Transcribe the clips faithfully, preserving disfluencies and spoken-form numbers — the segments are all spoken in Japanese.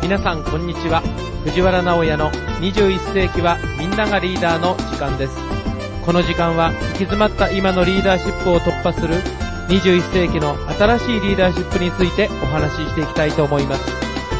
皆さんこんにちは。藤原直也のにじゅういっ世紀はみんながリーダーの時間です。この時間は行き詰まった今のリーダーシップを突破するにじゅういっ世紀の新しいリーダーシップについてお話ししていきたいと思います。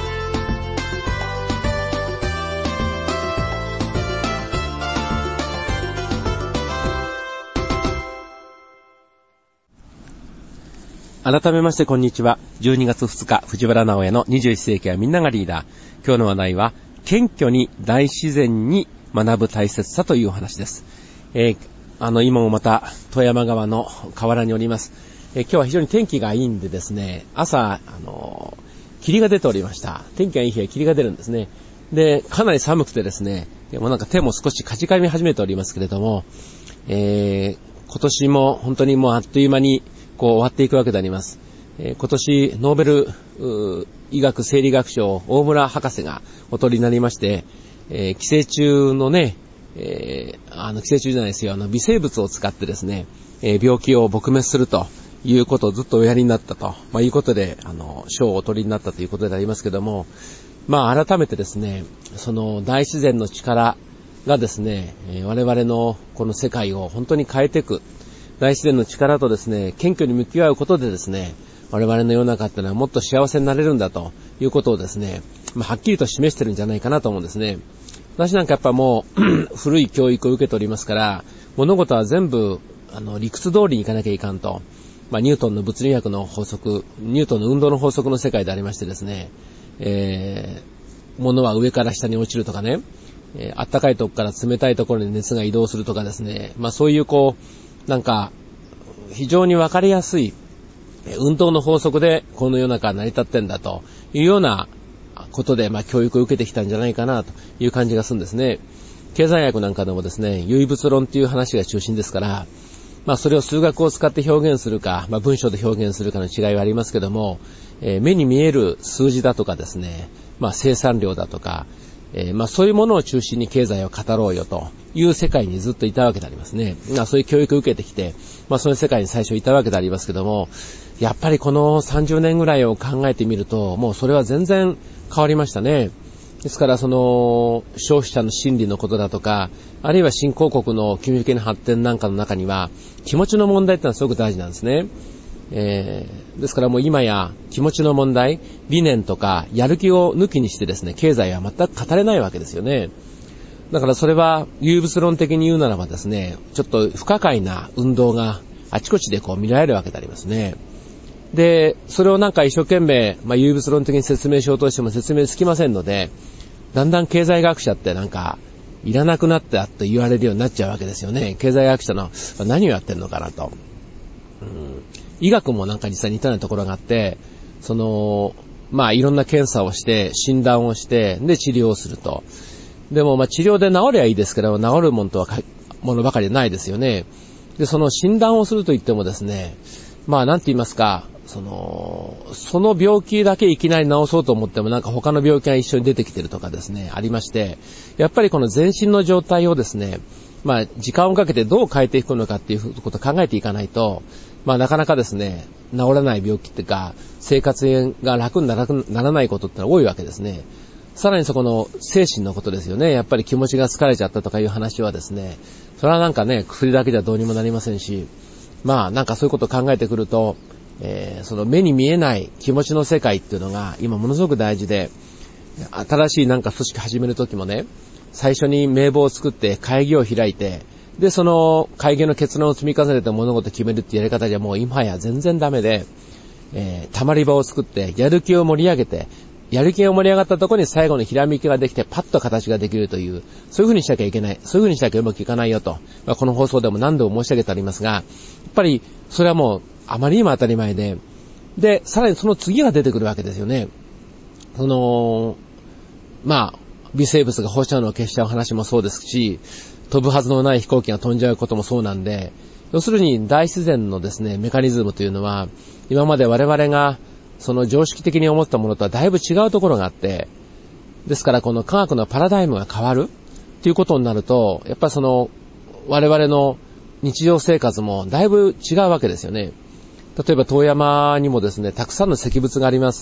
改めましてこんにちは。じゅうにがつふつか、藤原直也のにじゅういっ世紀はみんながリーダー。今日の話題は、謙虚に大自然に学ぶ大切さというお話です。えー、あの、今もまた富山川の河原におります。えー、今日は非常に天気がいいんでですね、朝、あのー、霧が出ておりました。天気がいい日は霧が出るんですね。で、かなり寒くてですね、もうなんか手も少しかじかみ始めておりますけれども、えー、今年も本当にもうあっという間にこう終わっていくわけであります。えー、今年ノーベル医学生理学賞大村博士がお取りになりまして、えー、寄生虫のね、えー、あの寄生虫じゃないですよ、あの微生物を使ってですね、えー、病気を撲滅するということをずっとおやりになったと、まあ、いうことであの賞をお取りになったということでありますけども、まあ改めてですね、その大自然の力がですね、えー、我々のこの世界を本当に変えていく。大自然の力とですね、謙虚に向き合うことでですね、我々の世の中ってのはもっと幸せになれるんだということをですね、まあ、はっきりと示してるんじゃないかなと思うんですね。私なんかやっぱもう古い教育を受けておりますから、物事は全部あの理屈通りにいかなきゃいかんと、まあ、ニュートンの物理学の法則、ニュートンの運動の法則の世界でありましてですね、えー、物は上から下に落ちるとかね、えー、暖かいところから冷たいところに熱が移動するとかですね、まあそういうこうなんか非常にわかりやすい運動の法則でこの世の中は成り立ってんだというようなことで、まあ教育を受けてきたんじゃないかなという感じがするんですね。経済学なんかでもですね、唯物論っていう話が中心ですから、まあそれを数学を使って表現するか、まあ文章で表現するかの違いはありますけども、えー、目に見える数字だとかですね、まあ生産量だとか、えー、まあそういうものを中心に経済を語ろうよという世界にずっといたわけでありますね。まあそういう教育を受けてきて、まあそういう世界に最初いたわけでありますけども、やっぱりこのさんじゅうねんぐらいを考えてみると、もうそれは全然変わりましたね。ですからその消費者の心理のことだとか、あるいは新興国の急激な発展なんかの中には気持ちの問題ってのはすごく大事なんですね。えー、ですからもう今や気持ちの問題、理念とかやる気を抜きにしてですね、経済は全く語れないわけですよね。だからそれは唯物論的に言うならばですね、ちょっと不可解な運動があちこちでこう見られるわけでありますね。で、それをなんか一生懸命、まあ唯物論的に説明しようとしても説明つきませんので、だんだん経済学者ってなんかいらなくなったと言われるようになっちゃうわけですよね。経済学者の何をやってんのかなと。うん医学もなんか実際似たようなところがあって、その、まあいろんな検査をして、診断をして、で治療をすると。でもまあ治療で治りゃいいですけど、治るものとはものばかりでないですよね。で、その診断をすると言ってもですね、まあなんて言いますか、その、その病気だけいきなり治そうと思ってもなんか他の病気が一緒に出てきてるとかですね、ありまして、やっぱりこの全身の状態をですね、まあ時間をかけてどう変えていくのかっていうことを考えていかないと、まあなかなかですね、治らない病気っていうか、生活が楽にならないことってのは多いわけですね。さらにそこの精神のことですよね。やっぱり気持ちが疲れちゃったとかいう話はですね、それはなんかね、薬だけじゃどうにもなりませんし、まあなんかそういうことを考えてくると、えー、その目に見えない気持ちの世界っていうのが今ものすごく大事で、新しいなんか組織始めるときもね、最初に名簿を作って会議を開いて、で、その会議の結論を積み重ねて物事を決めるっていうやり方じゃもう今や全然ダメで、えー、溜まり場を作って、やる気を盛り上げて、やる気が盛り上がったところに最後にひらめきができてパッと形ができるという、そういう風にしなきゃいけない。そういう風にしなきゃうまくいかないよと。まあ、この放送でも何度も申し上げてありますが、やっぱりそれはもうあまりにも当たり前で、で、さらにその次が出てくるわけですよね。その、まあ、微生物が放射能を消しちゃう話もそうですし、飛ぶはずのない飛行機が飛んじゃうこともそうなんで、要するに大自然のですね、メカニズムというのは、今まで我々がその常識的に思ったものとはだいぶ違うところがあって、ですからこの科学のパラダイムが変わるということになると、やっぱりその我々の日常生活もだいぶ違うわけですよね。例えば遠山にもですね、たくさんの石仏があります。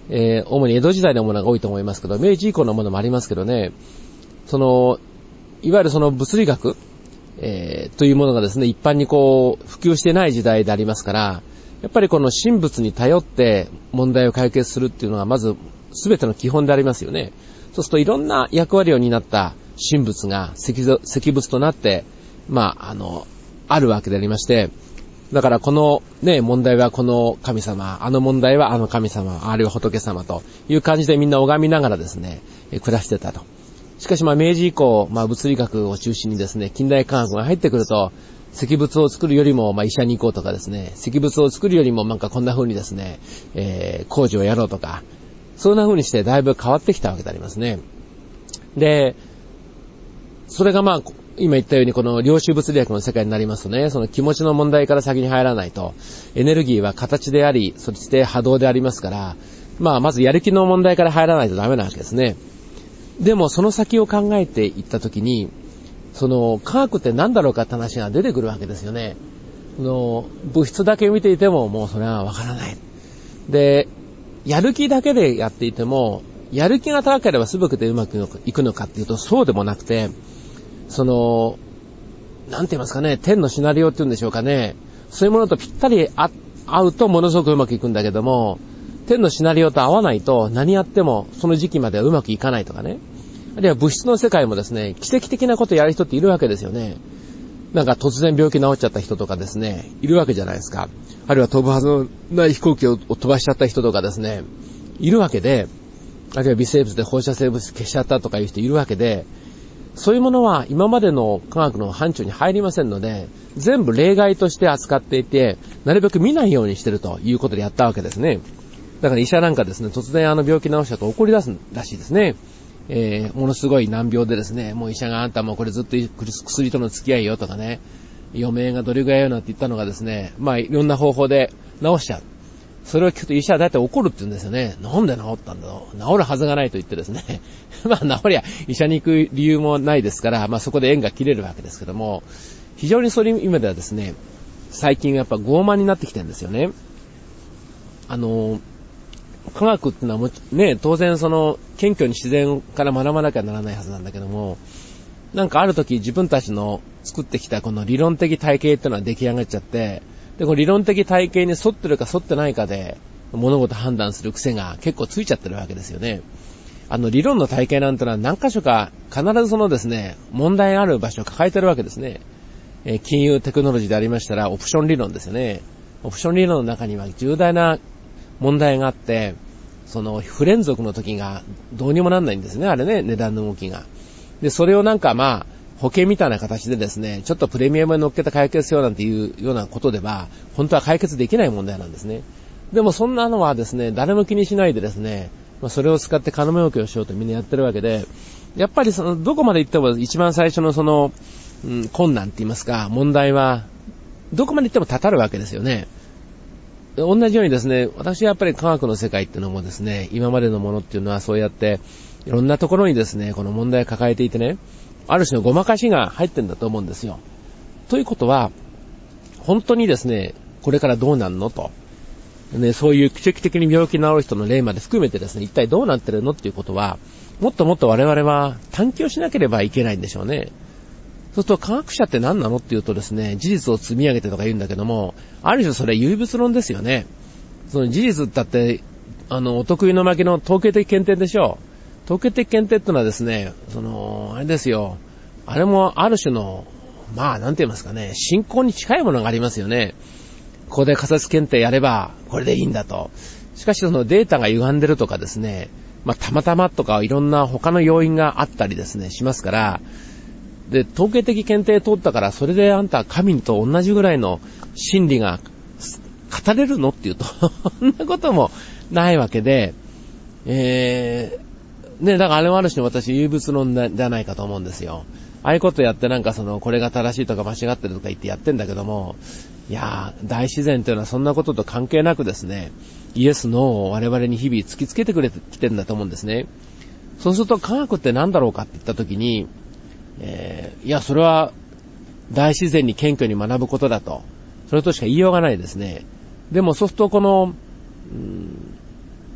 えー、主に江戸時代のものが多いと思いますけど、明治以降のものもありますけどね、その、いわゆるその物理学、えー、というものがですね、一般にこう、普及してない時代でありますから、やっぱりこの神仏に頼って問題を解決するっていうのがまず全ての基本でありますよね。そうするといろんな役割を担った神仏が石仏となって、まあ、あの、あるわけでありまして、だからこのね、問題はこの神様、あの問題はあの神様、あるいは仏様という感じでみんな拝みながらですね、暮らしてたと。しかしまあ明治以降、まあ物理学を中心にですね、近代科学が入ってくると、石仏を作るよりもまあ医者に行こうとかですね、石仏を作るよりもなんかこんな風にですね、えー、工事をやろうとか、そんな風にしてだいぶ変わってきたわけでありますね。で、それがまあ、今言ったようにこの量子物理学の世界になりますとね、その気持ちの問題から先に入らないと、エネルギーは形であり、そして波動でありますから、まあまずやる気の問題から入らないとダメなわけですね。でもその先を考えていったときに、その科学って何だろうかって話が出てくるわけですよね。その物質だけ見ていてももうそれはわからない。で、やる気だけでやっていても、やる気が高ければ全てうまくいくのかっていうとそうでもなくて、その、なんて言いますかね、天のシナリオっていうんでしょうかね。そういうものとぴったり合うとものすごくうまくいくんだけども、天のシナリオと合わないと何やってもその時期まではうまくいかないとかね。あるいは物質の世界もですね、奇跡的なことをやる人っているわけですよね。なんか突然病気治っちゃった人とかですね、いるわけじゃないですか。あるいは飛ぶはずのない飛行機を飛ばしちゃった人とかですね、いるわけで、あるいは微生物で放射性物質消しちゃったとかいう人いるわけで、そういうものは今までの科学の範疇に入りませんので、全部例外として扱っていて、なるべく見ないようにしてるということでやったわけですね。だから医者なんかですね、突然あの病気治したと怒り出すらしいですね。えー、ものすごい難病でですね、もう医者があんたもうこれずっと薬との付き合いよとかね、余命がどれぐらいよなんて言ったのがですね、まあいろんな方法で治しちゃう。それを聞くと医者はだいたい怒るって言うんですよね。なんで治ったんだろう。治るはずがないと言ってですね。まあ治りゃ医者に行く理由もないですから、まあそこで縁が切れるわけですけども、非常にそういう意味ではですね、最近やっぱ傲慢になってきてるんですよね。あの、科学ってのはもね、当然その謙虚に自然から学ばなきゃならないはずなんだけども、なんかある時自分たちの作ってきたこの理論的体系っていうのは出来上がっちゃって、で、この理論的体系に沿ってるか沿ってないかで物事判断する癖が結構ついちゃってるわけですよね。あの理論の体系なんてのは何箇所か必ずそのですね、問題ある場所を抱えてるわけですね。えー、金融テクノロジーでありましたらオプション理論ですよね。オプション理論の中には重大な問題があって、その不連続の時がどうにもなんないんですね、あれね、値段の動きが。で、それをなんかまあ、保険みたいな形でですね、ちょっとプレミアムに乗っけて解決しようなんていうようなことでは、本当は解決できない問題なんですね。でもそんなのはですね、誰も気にしないでですね、まあ、それを使って金儲けをしようとみんなやってるわけで、やっぱりその、どこまで行っても一番最初のその、うん、困難って言いますか、問題は、どこまで行ってもたたるわけですよね。同じようにですね、私はやっぱり科学の世界っていうのもですね、今までのものっていうのはそうやって、いろんなところにですね、この問題を抱えていてね、ある種のごまかしが入ってんだと思うんですよ。ということは、本当にですね、これからどうなるのと。ね、そういう奇跡的に病気治る人の例まで含めてですね、一体どうなってるのっていうことは、もっともっと我々は探求しなければいけないんでしょうね。そうすると科学者って何なのっていうとですね、事実を積み上げてとか言うんだけども、ある種それは唯物論ですよね。その事実だって、あの、お得意の負けの統計的検定でしょう。統計的検定ってのはですね、その、あれですよ。あれもある種の、まあ、なんて言いますかね、信仰に近いものがありますよね。ここで仮説検定やれば、これでいいんだと。しかしそのデータが歪んでるとかですね、まあ、たまたまとかいろんな他の要因があったりですね、しますから、で、統計的検定通ったから、それであんた神と同じぐらいの真理が語れるのっていうと、そんなこともないわけで、えー、ね、だからあれはある種の私、唯物論じゃないかと思うんですよ。ああいうことやってなんかその、これが正しいとか間違ってるとか言ってやってんだけども、いやー、大自然というのはそんなことと関係なくですね、イエス、ノーを我々に日々突きつけてくれてきてるんだと思うんですね。そうすると科学って何だろうかって言ったときに、えー、いや、それは大自然に謙虚に学ぶことだと。それとしか言いようがないですね。でもそうするとこの、うん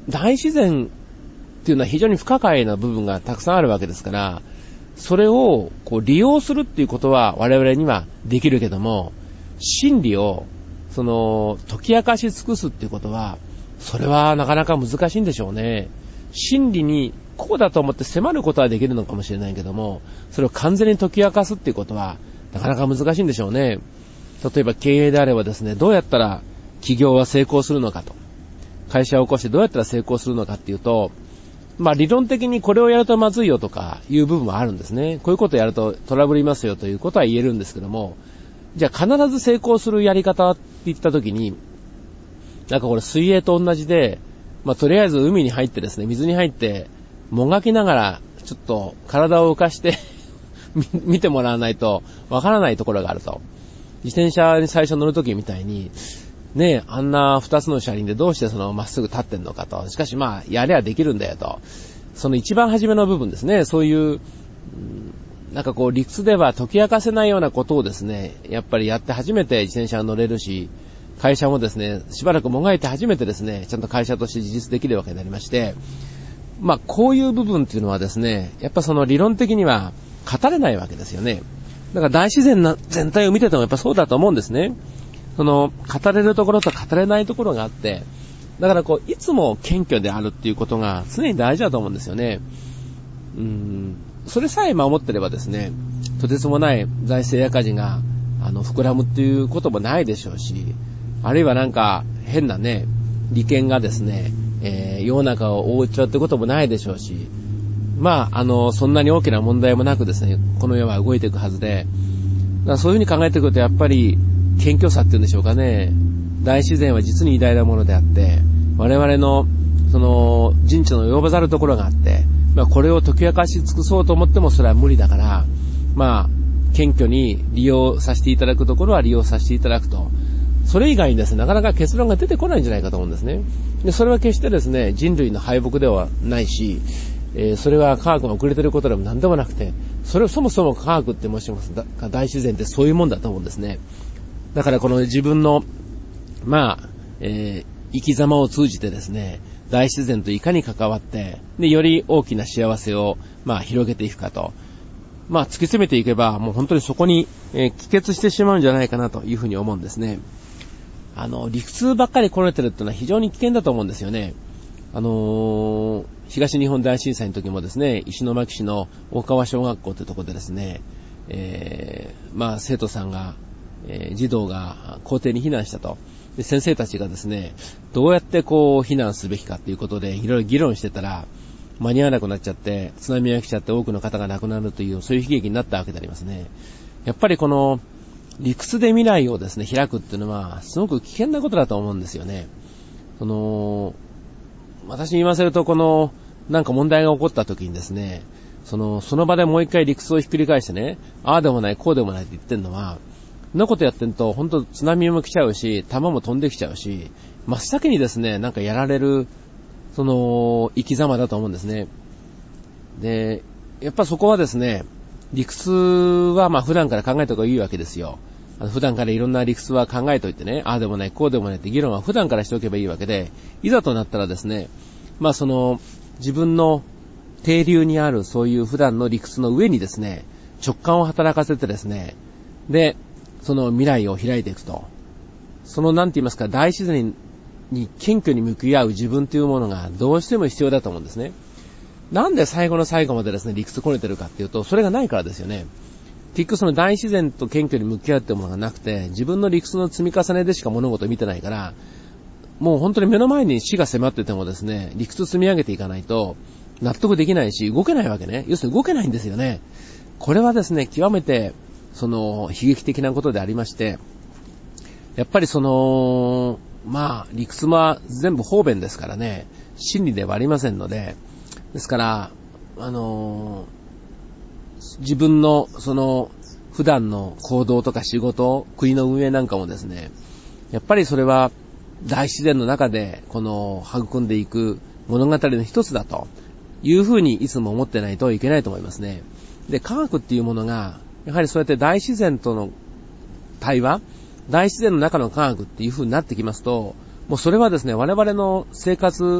大自然っていうのは非常に不可解な部分がたくさんあるわけですから、それをこう利用するっていうことは我々にはできるけども、真理をその解き明かし尽くすっていうことは、それはなかなか難しいんでしょうね。真理にこうだと思って迫ることはできるのかもしれないけども、それを完全に解き明かすっていうことはなかなか難しいんでしょうね。例えば経営であればですね、どうやったら企業は成功するのかと、会社を起こしてどうやったら成功するのかっていうと、まあ理論的にこれをやるとまずいよとかいう部分はあるんですね。こういうことをやるとトラブりますよということは言えるんですけども、じゃあ必ず成功するやり方って言ったときに、なんかこれ水泳と同じで、まあとりあえず海に入ってですね、水に入ってもがきながらちょっと体を浮かして見てもらわないとわからないところがあると。自転車に最初乗るときみたいに、ねえ、あんな二つの車輪でどうしてそのまっすぐ立ってんのかと。しかしまあ、やればできるんだよと。その一番初めの部分ですね。そういう、なんかこう理屈では解き明かせないようなことをですね、やっぱりやって初めて自転車に乗れるし、会社もですね、しばらくもがいて初めてですね、ちゃんと会社として自立できるわけになりまして、まあこういう部分っていうのはですね、やっぱその理論的には語れないわけですよね。だから大自然な全体を見ててもやっぱそうだと思うんですね。その語れるところと語れないところがあって、だからこういつも謙虚であるっていうことが常に大事だと思うんですよね。うーん、それさえ守ってればですね、とてつもない財政赤字があの膨らむっていうこともないでしょうし、あるいはなんか変なね利権がですね、えー、世の中を覆っちゃうってこともないでしょうし、まああのそんなに大きな問題もなくですね、この世は動いていくはずで、だからそういうふうに考えてくるとやっぱり謙虚さっていうんでしょうかね。大自然は実に偉大なものであって、我々のその人知の及ばざるところがあって、まあこれを解き明かし尽くそうと思ってもそれは無理だから、まあ謙虚に利用させていただくところは利用させていただくと。それ以外にですね、なかなか結論が出てこないんじゃないかと思うんですね。で、それは決してですね、人類の敗北ではないし、えー、それは科学が遅れていることでも何でもなくて、それをそもそも科学って申します。大自然ってそういうもんだと思うんですね。だからこの自分の、まあ、えー、生き様を通じてですね、大自然といかに関わって、で、より大きな幸せを、まあ、広げていくかと。まあ、突き詰めていけば、もう本当にそこに、えー、帰結してしまうんじゃないかなというふうに思うんですね。あの、理屈ばっかりこねてるっていうのは非常に危険だと思うんですよね。あのー、東日本大震災の時もですね、石巻市の大川小学校というところでですね、えー、まあ、生徒さんが、えー、児童が校庭に避難したと。で、先生たちがですね、どうやってこう避難すべきかということでいろいろ議論してたら、間に合わなくなっちゃって、津波が来ちゃって多くの方が亡くなるという、そういう悲劇になったわけでありますね。やっぱりこの、理屈で未来をですね、開くっていうのは、すごく危険なことだと思うんですよね。その、私に言わせると、この、なんか問題が起こった時にですね、その、その場でもう一回理屈をひっくり返してね、ああでもない、こうでもないって言ってるのは、そんなことやってると、本当津波も来ちゃうし、弾も飛んできちゃうし、真っ先にですね、なんかやられる、その、生き様だと思うんですね。で、やっぱそこはですね、理屈はまあ普段から考えた方がいいわけですよ。あの普段からいろんな理屈は考えといてね、ああでもない、こうでもないって議論は普段からしておけばいいわけで、いざとなったらですね、まあその、自分の底流にあるそういう普段の理屈の上にですね、直感を働かせてですね、で、その未来を開いていくと。そのなんて言いますか、大自然に謙虚に向き合う自分というものがどうしても必要だと思うんですね。なんで最後の最後までですね、理屈こねてるかっていうと、それがないからですよね。結局その大自然と謙虚に向き合うっていうものがなくて、自分の理屈の積み重ねでしか物事を見てないから、もう本当に目の前に死が迫っててもですね、理屈積み上げていかないと納得できないし、動けないわけね。要するに動けないんですよね。これはですね、極めてその悲劇的なことでありまして、やっぱりその、まあ理屈は全部方便ですからね、真理ではありませんので、ですから、あのー、自分のその普段の行動とか仕事、国の運営なんかもですね、やっぱりそれは大自然の中でこの育んでいく物語の一つだというふうにいつも思ってないといけないと思いますね。で、科学っていうものがやはりそうやって大自然との対話、大自然の中の科学っていうふうになってきますと、もうそれはですね、我々の生活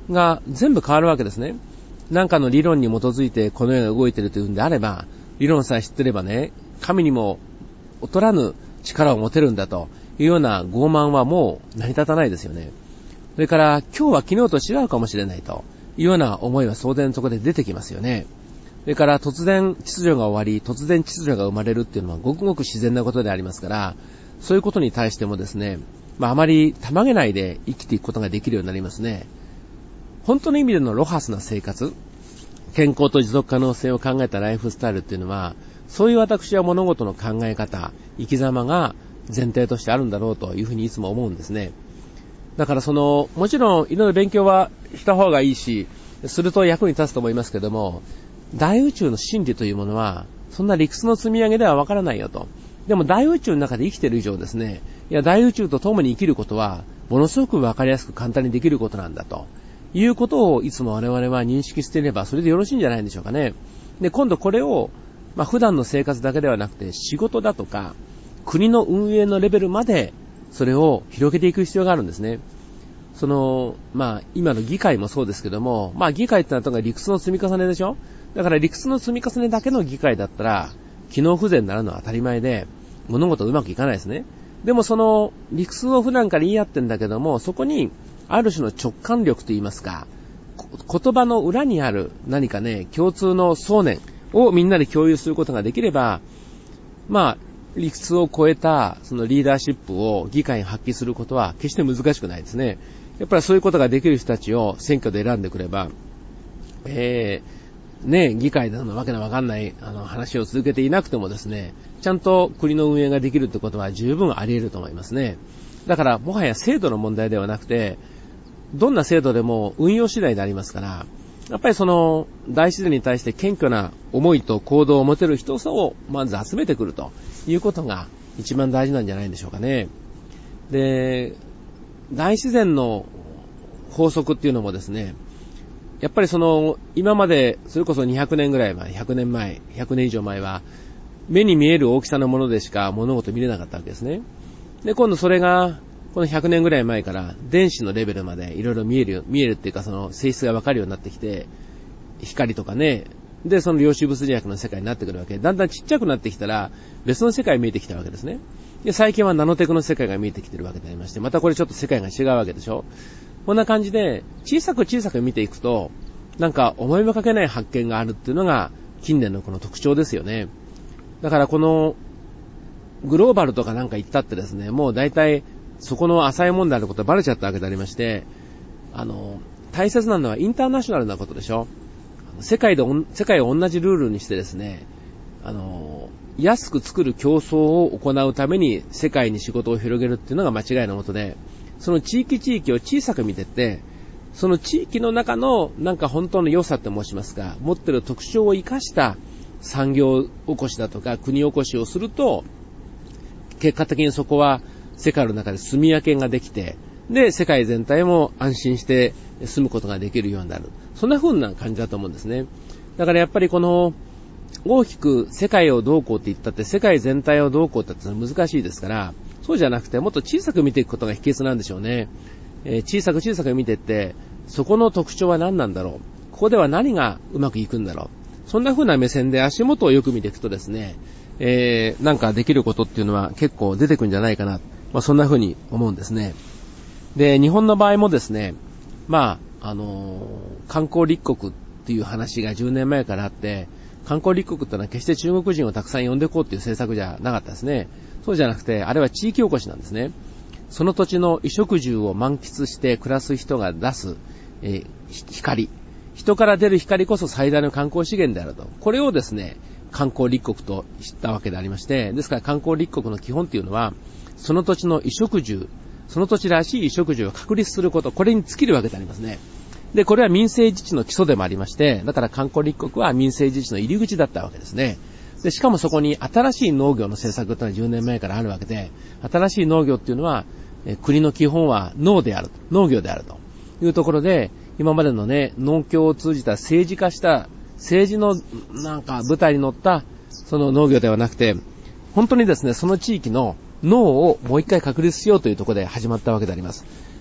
が全部変わるわけですね。なんかの理論に基づいてこの世が動いているというんであれば、理論さえ知ってればね、神にも劣らぬ力を持てるんだというような傲慢はもう成り立たないですよね。それから今日は昨日と違うかもしれないというような思いは当然そこで出てきますよね。それから突然秩序が終わり、突然秩序が生まれるっていうのはごくごく自然なことでありますから、そういうことに対してもですね、まああまりたまげないで生きていくことができるようになりますね。本当の意味でのロハスな生活、健康と持続可能性を考えたライフスタイルっていうのは、そういう私は物事の考え方、生き様が前提としてあるんだろうというふうにいつも思うんですね。だからその、もちろんいろいろ勉強はした方がいいし、すると役に立つと思いますけども、大宇宙の真理というものは、そんな理屈の積み上げではわからないよと。でも大宇宙の中で生きている以上ですね、いや大宇宙と共に生きることは、ものすごくわかりやすく簡単にできることなんだと。いうことをいつも我々は認識していればそれでよろしいんじゃないんでしょうかね。で、今度これを、まあ普段の生活だけではなくて仕事だとか国の運営のレベルまでそれを広げていく必要があるんですね。その、まあ今の議会もそうですけども、まあ議会ってのは理屈の積み重ねでしょ。だから理屈の積み重ねだけの議会だったら機能不全になるのは当たり前で物事うまくいかないですね。でもその理屈を普段から言い合ってんだけども、そこにある種の直感力といいますか、言葉の裏にある何かね、共通の想念をみんなで共有することができれば、まあ、理屈を超えたそのリーダーシップを議会に発揮することは決して難しくないですね。やっぱりそういうことができる人たちを選挙で選んでくれば、えー、ね、議会でのわけのわかんないあの話を続けていなくてもですね、ちゃんと国の運営ができるってことは十分あり得ると思いますね。だからもはや制度の問題ではなくて、どんな制度でも運用次第でありますから、やっぱりその大自然に対して謙虚な思いと行動を持てる人をまず集めてくるということが一番大事なんじゃないでしょうかね。で、大自然の法則っていうのもですね、やっぱりその今までそれこそにひゃくねんぐらい前、ひゃくねんまえ、ひゃくねん以上前は目に見える大きさのものでしか物事見れなかったわけですね。で、今度それがこのひゃくねんぐらい前から電子のレベルまでいろいろ見える、見えるっていうかその性質がわかるようになってきて、光とかね、で、その量子物理学の世界になってくるわけで、だんだんちっちゃくなってきたら別の世界が見えてきたわけですね。で、最近はナノテクの世界が見えてきてるわけでありまして、またこれちょっと世界が違うわけでしょ。こんな感じで小さく小さく見ていくと、なんか思いもかけない発見があるっていうのが近年のこの特徴ですよね。だからこのグローバルとかなんか言ったってですね、もう大体そこの浅いもんであることがバレちゃったわけでありまして、あの、大切なのはインターナショナルなことでしょ。世界で、世界を同じルールにしてですね、あの、安く作る競争を行うために世界に仕事を広げるっていうのが間違いのもとで、その地域地域を小さく見てって、その地域の中のなんか本当の良さって申しますか、持ってる特徴を生かした産業起こしだとか国起こしをすると、結果的にそこは世界の中で住み分けができて、で、世界全体も安心して住むことができるようになる。そんな風な感じだと思うんですね。だからやっぱりこの、大きく世界をどうこうって言ったって、世界全体をどうこうって言ったって難しいですから、そうじゃなくてもっと小さく見ていくことが秘訣なんでしょうね。えー、小さく小さく見ていって、そこの特徴は何なんだろう。ここでは何がうまくいくんだろう。そんな風な目線で足元をよく見ていくとですね、えー、なんかできることっていうのは結構出てくるんじゃないかな。まあそんな風に思うんですね。で、日本の場合もですね、まあ、あのー、観光立国っていう話がじゅうねんまえからあって、観光立国ってのは決して中国人をたくさん呼んでこうっていう政策じゃなかったですね。そうじゃなくて、あれは地域おこしなんですね。その土地の衣食住を満喫して暮らす人が出す、えー、光。人から出る光こそ最大の観光資源であると。これをですね、観光立国と知ったわけでありまして、ですから観光立国の基本っていうのは、その土地の衣食住、その土地らしい衣食住を確立すること、これに尽きるわけでありますね。で、これは民生自治の基礎でもありまして、だから観光立国は民生自治の入り口だったわけですね。で、しかもそこに新しい農業の政策というのはじゅうねんまえからあるわけで、新しい農業っていうのは、え国の基本は農である、農業であるというところで、今までのね、農協を通じた政治化した、政治のなんか舞台に乗ったその農業ではなくて、本当にですね、その地域の農をもう一回確立しようというところで始まったわけであります。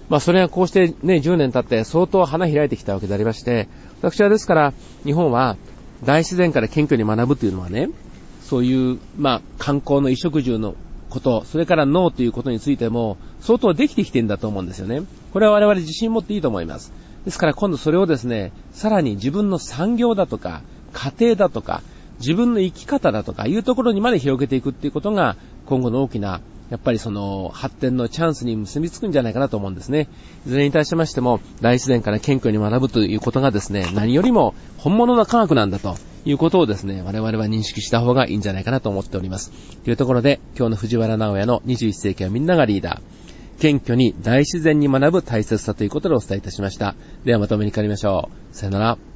まあそれはこうしてね、じゅうねん経って相当花開いてきたわけでありまして、私はですから、日本は大自然から謙虚に学ぶというのはね、そういう、まあ観光の衣食住のこと、それから農ということについても、相当できてきてるんだと思うんですよね。これは我々自信持っていいと思います。ですから今度それをですね、さらに自分の産業だとか、家庭だとか、自分の生き方だとかいうところにまで広げていくっていうことが、今後の大きな、やっぱりその発展のチャンスに結びつくんじゃないかなと思うんですね。いずれに対しましても、大自然から謙虚に学ぶということがですね、何よりも本物の科学なんだということをですね、我々は認識した方がいいんじゃないかなと思っております。というところで、今日の藤原直也のにじゅういっ世紀はみんながリーダー。謙虚に大自然に学ぶ大切さということでお伝えいたしました。ではまとめに帰りましょう。さよなら。